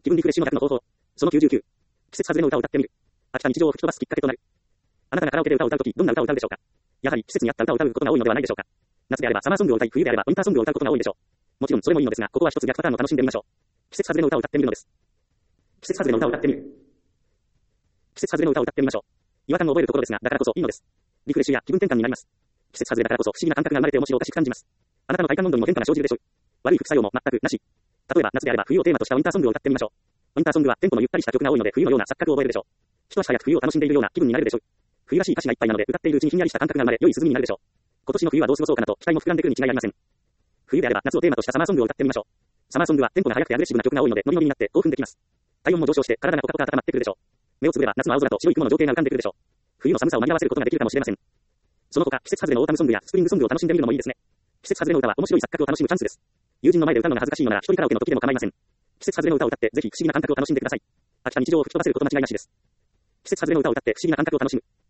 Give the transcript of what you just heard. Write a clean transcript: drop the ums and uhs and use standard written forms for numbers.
気分リフレッシュの100の方法。その99。季節外れの歌を歌ってみる。飽きた日常を吹き飛ばすきっかけとなる。あなたがカラオケで歌を歌うとき、どんな歌を歌うでしょうか。やはり季節に合った歌を歌うことが多いのではないでしょうか。夏であればサマーソングを歌い、冬であればウィンターソングを歌うことが多いでしょう。もちろんそれもいいのですが、ここは一つ逆パターンを楽しんでみましょう。季節外れの歌を歌ってみるのです。季節外れの歌を歌ってみる。季節外れの歌を歌ってみましょう。違和感を覚えるところですが、だからこそいいのです。リフレッシュや気分転換になります。季節外れだからこそ不思議な感覚が生まれて面白おかしく感じます。あなたの体感温度にも変化が生じるでしょう。悪い副作用も全くなし。例えば夏であれば冬をテーマとしたウィンターソングを歌ってみましょう。ウィンターソングはテンポのゆったりした曲が多いので冬のような錯覚を覚えるでしょう。一足早く冬を楽しんでいるような気分になれるでしょう。冬らしい歌詞がいっぱいなので歌っているうちにひんやりした感覚が生まれ良い涼みになるでしょう。今年の冬はどう過ごそうかなと期待も膨らんでくるに違いありません。冬であれば夏をテーマとしたサマーソングを歌ってみましょう。サマーソングはテンポが速くてアグレッシブな曲が多いのでノリノリになって興奮できます。体温も上昇して体がポカポカ温まってくるでしょう。目をつぶれば夏の青空と白い雲の情景が浮かんでくるでしょう。冬の寒さを紛らわせることができるかもしれません。その他、季節外れのオータムソングやスプリングソングを楽しんでみるのもいいですね。季節外れの歌は面白い錯覚を楽しむチャンスです。友人の前で歌うのが恥ずかしいのなら一人カラオケの時でも構いません。季節外れの歌を歌ってぜひ不思議な感覚を楽しんでください。飽きた日常を吹き飛ばせること間違いなしです。季節外れの歌を歌って不思議な感覚を楽しむ。